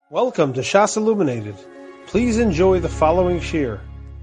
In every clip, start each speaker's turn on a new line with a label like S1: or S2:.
S1: Welcome to Shas Illuminated. Please enjoy the following shir.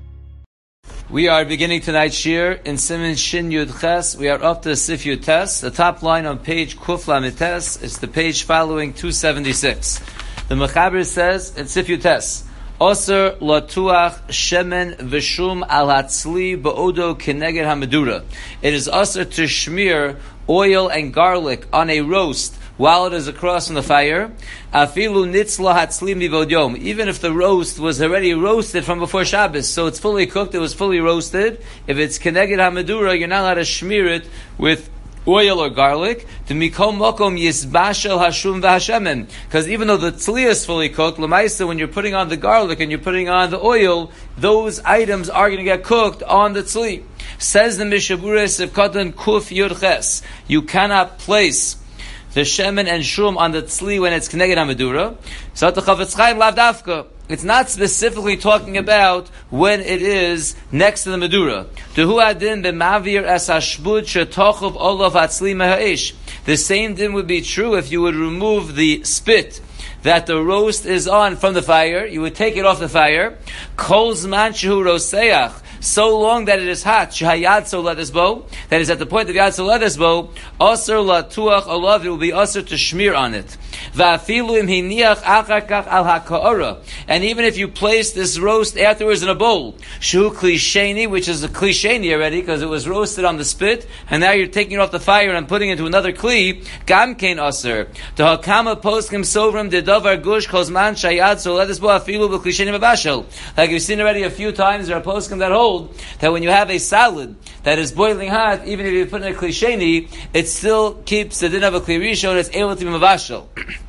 S2: We are beginning tonight's shir in Siman Shin Yud Ches. We are up to Sif Yud Tes. The top line on page Kuf Lamed Tes is the page following 276. The Mechaber says in Sif Yud Tes, Oser latuach shemen v'shum al hatzli ba'odo keneged hamedura. It is oser to smear oil and garlic on a roast while it is across from the fire. Afilu nitzla hatzli mivod yom. Even if the roast was already roasted from before Shabbos, so it's fully cooked, it was fully roasted. If it's keneged hamedura, you're not allowed to smear it with oil or garlic, to mikom mokom yisbashel hashum v'hashemen. Because even though the tzli is fully cooked, l'maisa, when you're putting on the garlic and you're putting on the oil, those items are going to get cooked on the tzli. Says the Mishabura Sivkatan Kuf Yud Ches, you cannot place the shemen and shum on the tzli when it's keneged hamedura. So the Chavetz Chaim lav dafka. It's not specifically talking about when it is next to the medura. Dehu adin b'mavir es hashbud shetochov olav hatzli meha'ish. The same din would be true if you would remove the spit that the roast is on from the fire. You would take it off the fire. Kol zman shehu roseach. So long that it is hot, shehayad so ledesbo, that is at the point of yad so ledesbo, aser latuach olav, it will be aser to smear on it. Va'afilu im hiniach achar kach al ha'ka'ora, and even if you place this roast afterwards in a bowl, shehu klisheni, which is a klisheni already, because it was roasted on the spit, and now you're taking it off the fire and putting it into another kli, gam kein aser. To hakama poskim sovrim de davar gush kozman shayad so ledesbo afilu b'klisheni mabashel. Like you've seen already a few times, there are poskim that hold that when you have a salad that is boiling hot, even if you put in a klisheni, it still keeps the din of a kli rishon, and it's able to be mavashel.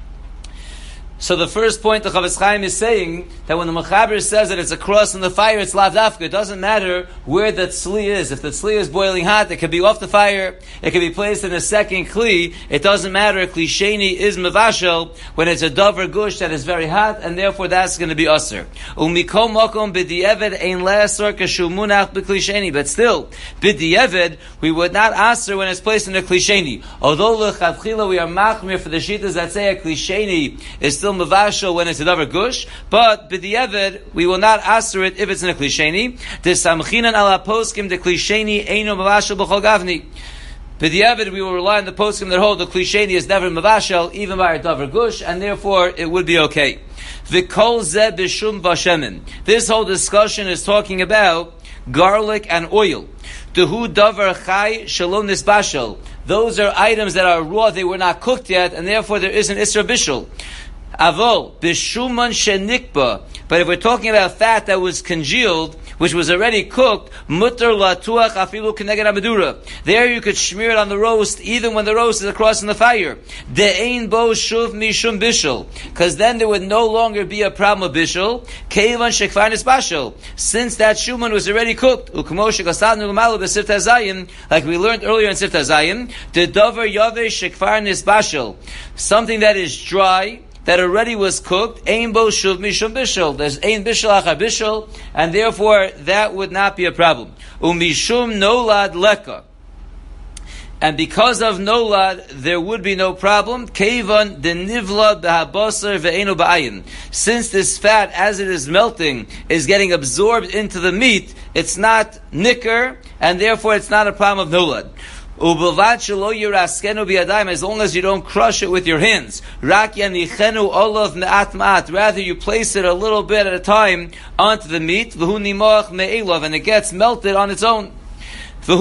S2: So the first point the Chavetz Chaim is saying that when the Mechaber says that it's across from the fire, it's lav dafka. It doesn't matter where the tzli is. If the tzli is boiling hot, it could be off the fire. It could be placed in a second kli. It doesn't matter. Klisheni is mevashel when it's a davar gush that is very hot, and therefore that's going to be aser. Umikom makom b'di'eved ein le'asor kashu munach b'klisheni. But still, b'di'eved we would not aser when it's placed in a klisheni. Although l'chadchila we are machmir for the shitas that say a klisheni is still mavashel when it's a davar gush, but b'di'eved we will not aser it if it's in a klisheni. Desamchinan ala poskim de klisheni eino mavashel b'chol gavni. B'di'eved we will rely on the poskim that hold the klisheni is never mavashel even by a davar gush, and therefore it would be okay. V'kol zeh b'shum v'shemen. This whole discussion is talking about garlic and oil. Dehu davar chai shalom nisbashel. Those are items that are raw; they were not cooked yet, and therefore there is an isra bishul. Avol bishuman shenikba. But if we're talking about fat that was congealed, which was already cooked, mutter latuach afilu keneged hamedura. There you could smear it on the roast, even when the roast is across in the fire. De'ein bo shuv mishum bishul, because then there would no longer be a problem of bishul. Keivan shekvar nisbashel, since that shuman was already cooked. Ukmo shekasanu l'malu b'sifta zayim, like we learned earlier in sifta zayim. The davar yave shekvar nisbashel, something that is dry, that already was cooked, ein bo shuv mishum bishul. There's ein bishul achar bishul, and therefore that would not be a problem. Umishum nolad leka. And because of nolad, there would be no problem. Keivan de nivla b'habasar ve'enu ba'ayin. Since this fat, as it is melting, is getting absorbed into the meat, it's not nicker, and therefore it's not a problem of nolad. As long as you don't crush it with your hands. Rather you place it a little bit at a time onto the meat, and it gets melted on its own. For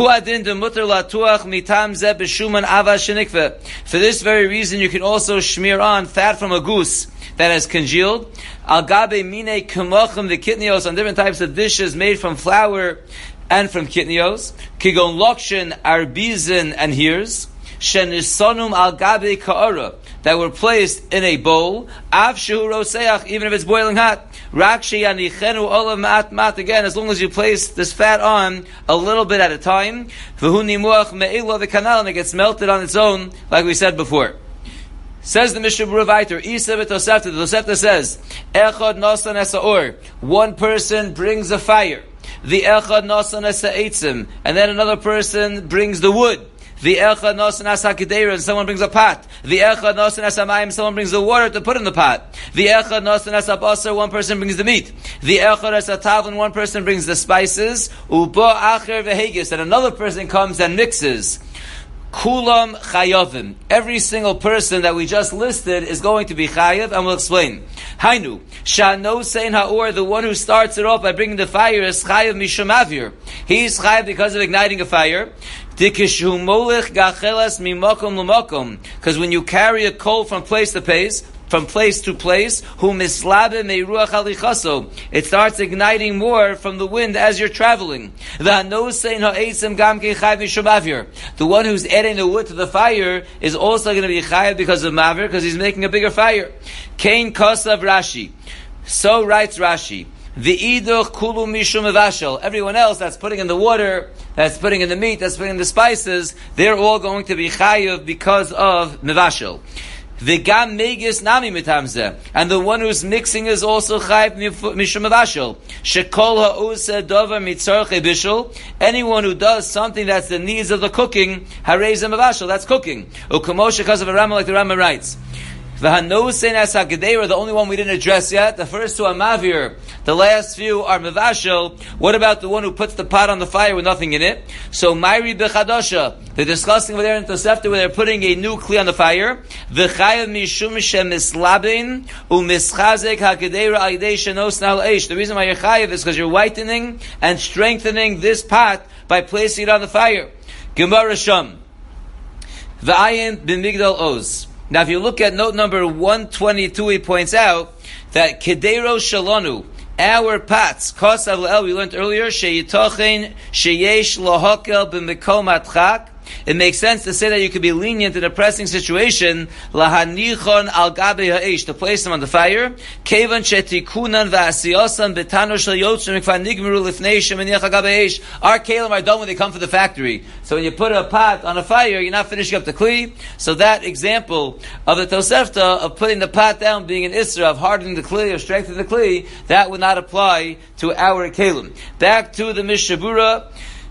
S2: this very reason you can also smear on fat from a goose that has congealed. On different types of dishes made from flour and from kitnios, kigon lokshin, arbizin, and hears, shenisonum al gabe ka'ara, that were placed in a bowl, av shehu roseach, even if it's boiling hot, rak sheyanichenu olav ma'at mat, again, as long as you place this fat on a little bit at a time, v'hu nimuach me'ila v'kanal, and it gets melted on its own, like we said before. Says the Mishnah Berurah Vayter, Isa v'tosefta, the Tosefta says, echad nosan esa'or, one person brings a fire, the echad nosan esa'etzim, and then another person brings the wood. V'echad nosen as hakidera, and someone brings a pot. V'echad nosen as hamayim, someone brings the water to put in the pot. V'echad nosen as habasar, one person brings the meat. V'echad as hatavlin, one person brings the spices. Ubo acher v'hegis, and another person comes and mixes. Kulam chayavim. Every single person that we just listed is going to be chayav, and we'll explain. Hainu, shano sein ha'or, the one who starts it off by bringing the fire is chayav mishum avir. He's chayav because of igniting a fire. Because when you carry a coal from place to place, it starts igniting more from the wind as you're traveling. The one who's adding the wood to the fire is also going to be chayav because of mavir, because he's making a bigger fire. Kain Kosav Rashi. So writes Rashi. V'iduch kulu mishum mevashel. Everyone else that's putting in the water, that's putting in the meat, that's putting in the spices, they're all going to be chayav because of mevashel. V'gam megis nami mitamzeh. And the one who's mixing is also chayav mishum mevashel. Shekol ha'oseh dover mitzorchei bishul. Anyone who does something that's the needs of the cooking, harezeh mevashel, that's cooking. U'kamo shekasav Rama, like the Rama writes. The only one we didn't address yet. The first two are mavir. The last few are mevashel. What about the one who puts the pot on the fire with nothing in it? So Mairi bechadosha. They're discussing over there in Tosefta where they're putting a new kli on the fire. V'chayav mishum shemislabin u'mischazek ha'kedera alidei shenos nal eish. The reason why you're chayav is because you're whitening and strengthening this pot by placing it on the fire. Gemara Sham. V'ayin b'migdal oz. Now, if you look at note number 122, he points out that Kedero Shalonu, our pots, Kosav Le'el, we learned earlier, Sheyitochen, Sheyesh Lohokel B'Mekom Atchak. It makes sense to say that you could be lenient in a pressing situation, lahanichon al gabe ha'esh, to place them on the fire. Kevan shetikunan v'asiyosan betano shel yotzim mikvan nigmeru lifnei shemeniach al gabe ha'esh. Our kelim are done when they come from the factory. So when you put a pot on a fire, you're not finishing up the kli. So that example of the Tosefta of putting the pot down, being an isra of hardening the kli or strengthening the kli, that would not apply to our kelim. Back to the Mishabura.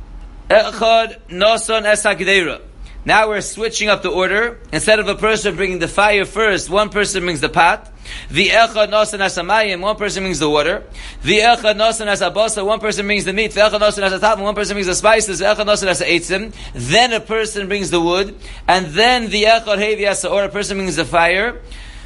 S2: Echad noson es hakidera. Now we're switching up the order. Instead of a person bringing the fire first, one person brings the pot. The echad noson es hamayim, one person brings the water. The echad noson es habasa, one person brings the meat. The echad noson es hatavim, one person brings the spices. The echad noson es ha'etzim. Then a person brings the wood, and then the echad hevi es ha'or, a person brings the fire.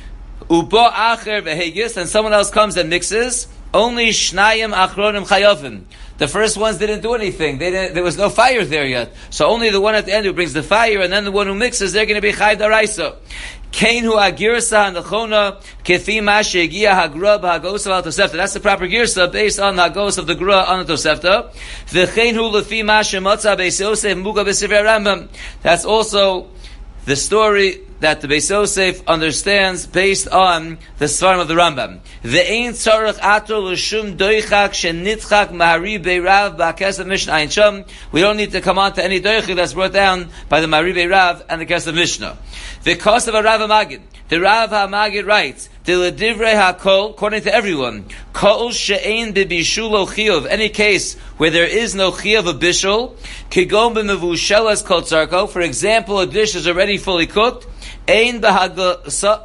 S2: Ubo acher v'hegis, and someone else comes and mixes. Only shnayim achronim chayovim. The first ones didn't do anything. There was no fire there yet. So only the one at the end who brings the fire, and then the one who mixes, they're going to be chayv daraisa. Kain hu agirsa and the chona kefi ma shegia hagra b'hagos al tosefta. That's the proper girsa based on the hagos of the gra on the tosefta. V'chein hu lefi ma shemotza beis Yosef muga b'sivei Rambam. That's also the story that the Beis Yosef understands based on the Svarim of the Rambam. Ve'ein tzarech ato l'shum doichak shenitchak mahari beirav ba'kes of Mishnah Ayin Sham. We don't need to come on to any doichak that's brought down by the Mahari beirav and the Kes of Mishnah. Ve'kos of a Rav HaMagid. The Rav HaMagid writes, Divrei HaKol, according to everyone, Kol she'ein b'bishulo chiyuv, any case where there is no chiyuv of bishul, Kigom b'mevushelas kol tzarko, for example, a dish is already fully cooked, Ein b'hagosaso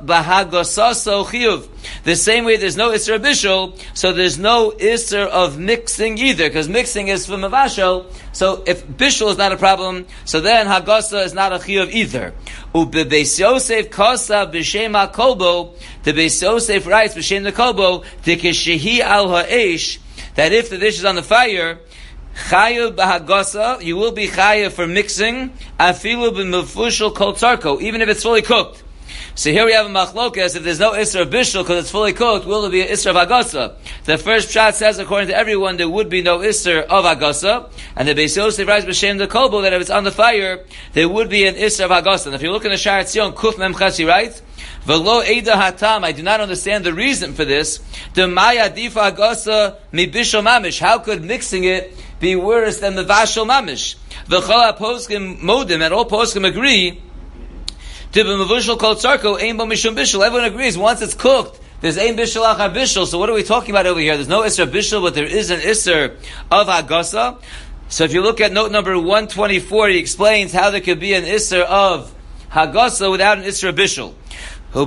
S2: chiyuv. The same way there's no isser of bishul, so there's no isser of mixing either, because mixing is from mavashel, so if bishul is not a problem, so then hagasa is not a chiyuv either. U'bebeis Yosef kosa b'shem ha-kolbo, the Beis Yosef writes b'shem the-kolbo, t'keshehi al ha'esh, that if the dish is on the fire, chayav b'hagasa, you will be chayav for mixing, afilu b'mefushel kol tzarko, even if it's fully cooked. So here we have a machlokas, if there's no isra of bishul because it's fully cooked, will there be an isra of hagasa? The first pshat says, according to everyone, there would be no isra of hagasa, and the Beis Yosef writes b'shem the kolbo that if it's on the fire, there would be an isra of hagasa. And if you look in the Sha'ar Tzion, Kuf Mem Ches, he writes, V'lo eida hatam, I do not understand the reason for this. The maya difa hagasa mi bishul mamish. How could mixing it be worse than the vashel mamish? V'chol ha-poskim modim, and all poskim agree, everyone agrees, once it's cooked, there's ein bishul achar bishul. So what are we talking about over here? There's no isser bishul, but there is an isser of hagasa. So if you look at note number 124, he explains how there could be an Isser of Hagasa without an Isser of Bishul. The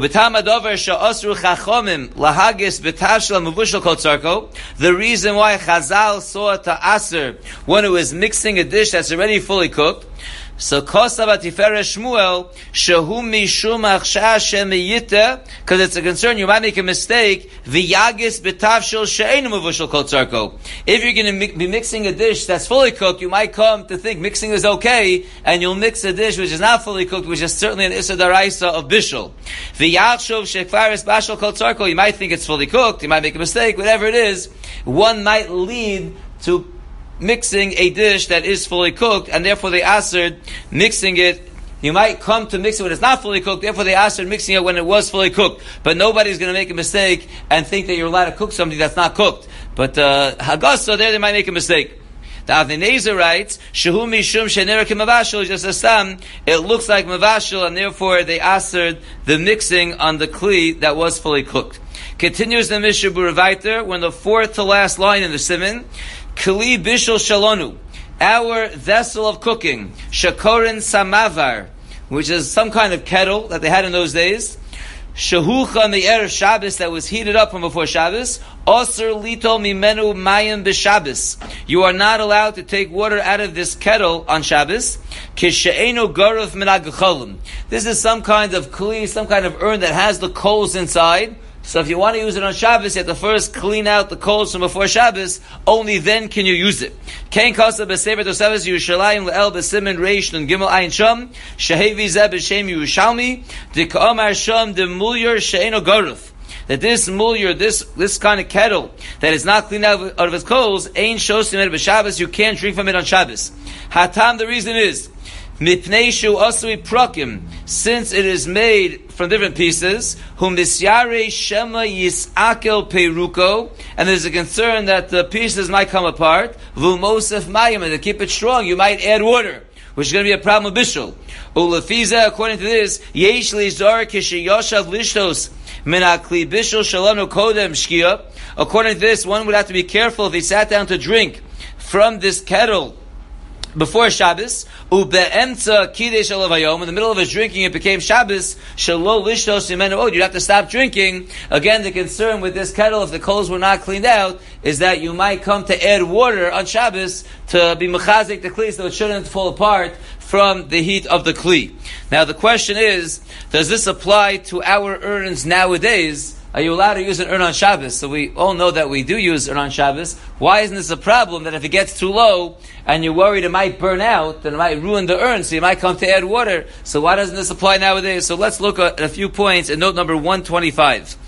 S2: reason why Chazal saw to Aser when it was mixing a dish that's already fully cooked. So Kosav Atiferes Shmuel Shehu Mishum Achsha Shemiyita, because it's a concern you might make a mistake. V'yagis b'tavshil she'einu mevushel kol tzarko. If you're going to be mixing a dish that's fully cooked, you might come to think mixing is okay, and you'll mix a dish which is not fully cooked, which is certainly an issa daraisa of bishul. V'yachshov shekvaris bashal kol tzarko. You might think it's fully cooked. You might make a mistake. Whatever it is, one might lead to mixing a dish that is fully cooked, and therefore they asked mixing it. You might come to mix it when it's not fully cooked, therefore they asked mixing it when it was fully cooked. But nobody's going to make a mistake and think that you're allowed to cook something that's not cooked. But Hagasa, there they might make a mistake. The Avnei Nezer writes, Shehu mishum she'nera k'mavashil, just as it looks like mavashil, and therefore they asked the mixing on the kli that was fully cooked. Continues the Mishnah Berurah when the fourth to last line in the Siman, Kli bishul shalonu, our vessel of cooking, shakorin samavar, which is some kind of kettle that they had in those days, shehucha me'erev Shabbos, that was heated up from before Shabbos, osir lito mimenu mayim b'Shabbos. You are not allowed to take water out of this kettle on Shabbos. Kishe'enu garuf min ha'gecholim. This is some kind of kli, some kind of urn that has the coals inside. So if you want to use it on Shabbos, you have to first clean out the coals from before Shabbos. Only then can you use it. Kein kasa b'sefer Tosefos Yerushalayim le'el b'simin reish nun gimel ayin sham shehevi zeh b'shem Yerushalmi dika'amar sham demulyer she'eno garuf. That this mulyer, this kind of kettle that is not cleaned out of its coals, ain shosim et b'Shabbos, you can't drink from it on Shabbos. Hatam, the reason is mipnei shu asui prakim, since it is made from different pieces, hum bisyare shema yisakel peruko, and there's a concern that the pieces might come apart, v'mosef mayim, and to keep it strong, you might add water, which is going to be a problem with bishul. Ulefiza, according to this, yesh lizar kishiyoshav lishtos min hakli bishul shalanu kodem shkia. According to this, one would have to be careful if he sat down to drink from this kettle before Shabbos, ube'emtza kidesh alavayom, in the middle of his drinking, it became Shabbos, shelo lishtos imenu od, you'd have to stop drinking. Again, the concern with this kettle, if the coals were not cleaned out, is that you might come to add water on Shabbos to be mechazik the kli, so it shouldn't fall apart from the heat of the kli. Now the question is, does this apply to our urns nowadays? Are you allowed to use an urn on Shabbos? So we all know that we do use urn on Shabbos. Why isn't this a problem that if it gets too low and you're worried it might burn out, then it might ruin the urn, so you might come to add water? So why doesn't this apply nowadays? So let's look at a few points in note number 125.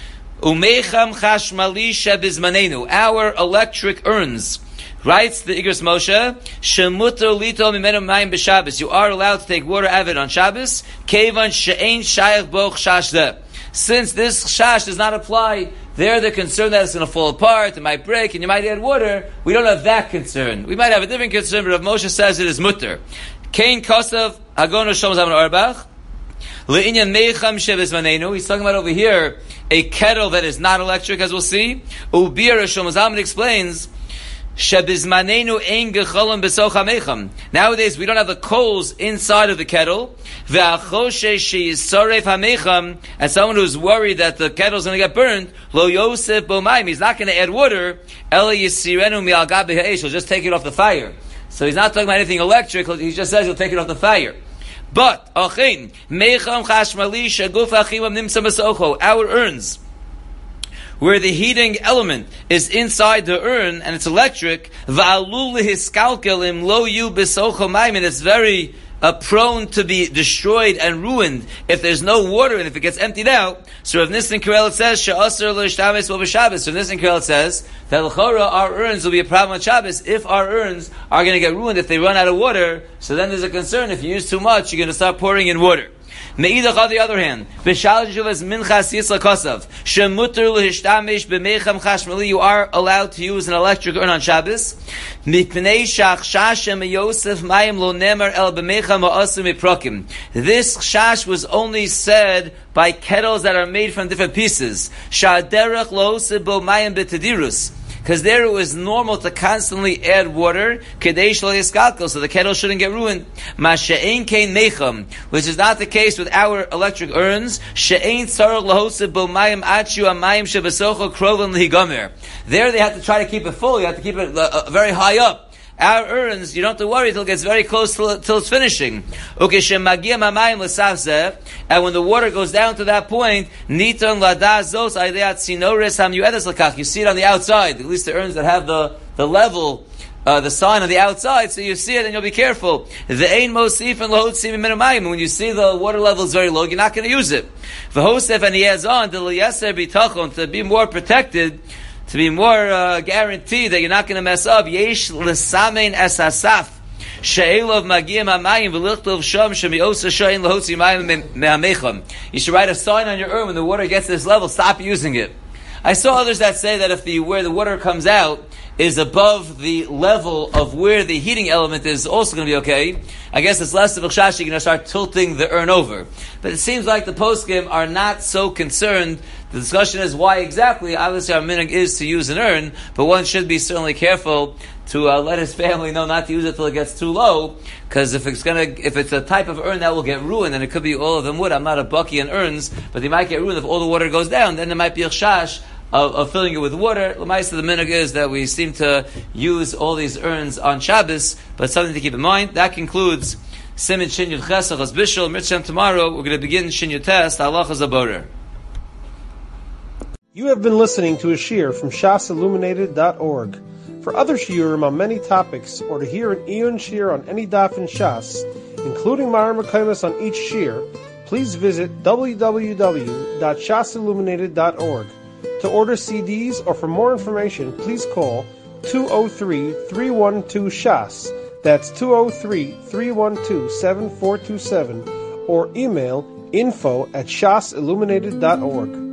S2: Umeicham chashmali shebizmanenu, our electric urns. Writes the Igros Moshe, Shemuter lito mimenu mayim b'Shabbos. You are allowed to take water out of it on Shabbos. Kevan she'ein shayach bo chash zeh. Since this chash does not apply, they're the concern that it's going to fall apart, it might break, and you might add water. We don't have that concern. We might have a different concern, but Rav Moshe says it is mutter. Kain kosav hagon Roshom Zaman Arbach le'inyan meicham shebizmanenu. He's talking about over here a kettle that is not electric, as we'll see. Ubir Roshom Zaman explains, Shebizmanenu ein gecholim besocha meicham. Nowadays we don't have the coals inside of the kettle. Ve'achoshe sheyisoref hameicham, and someone who's worried that the kettle's going to get burned, lo yosef bomayim, he's not going to add water. Ela yisirenu mi'al gabi ha'esh, he'll just take it off the fire. So he's not talking about anything electric. He just says he'll take it off the fire. But achin meicham chashmali sheguf achimam nimsa besocho, our urns, where the heating element is inside the urn and it's electric, and it's very prone to be destroyed and ruined if there's no water and if it gets emptied out. So Rav Nissen Karel says, so Rav Nissen Karel says that l'chora our urns will be a problem on Shabbos if our urns are going to get ruined if they run out of water. So then there's a concern, if you use too much, you're going to start pouring in water. Me'idach, on the other hand, you are allowed to use an electric urn on Shabbos. This chash was only said because there it was normal to constantly add water, so the kettle shouldn't get ruined. Masha'ein kein mecham, which is not the case with our electric urns. She'ein tzarech lahoseb bo mayim achu amayim shebesocho kroven lihigomer. There they have to try to keep it full. You have to keep it very high up. Our urns, you don't have to worry till it gets very close till it's finishing. And when the water goes down to that point, you see it on the outside, at least the urns that have the level, the sign on the outside, so you see it and you'll be careful. When you see the water level is very low, you're not going to use it. And he adds on, to be more protected, to be more guaranteed that you're not going to mess up, yesh l'samein es hasaf she'elov magiyim hamayim v'lichtov sham shemi'osa she'en lahotzi mayim me'amecham. You should write a sign on your urn when the water gets to this level, stop using it. I saw others that say that if where the water comes out is above the level of where the heating element is also going to be okay, I guess it's less of a chash, you're going to start tilting the urn over. But it seems like the poskim are not so concerned. The discussion is why exactly. Obviously our minhag is to use an urn, but one should be certainly careful to let his family know not to use it till it gets too low, because if it's a type of urn that will get ruined, and it could be all of them wood, I'm not a bucky in urns, but they might get ruined if all the water goes down, then there might be a chash of filling it with water. L'maisa, the minhag is that we seem to use all these urns on Shabbos, but something to keep in mind. That concludes Siman Shin Yud Ches Achas Bishul. Mitzvah tomorrow we're going to begin Shin Yud Tes Halachas Aborer.
S1: You have been listening to a shiur from shasilluminated.org. For other shiurim on many topics, or to hear an Iyun shiur on any daf in Shas, including Ma'ar Mekaymas on each shiur, please visit www.shasilluminated.org. To order CDs or for more information, please call 203-312-SHAS. That's 203-312-7427, or email info@shasilluminated.org.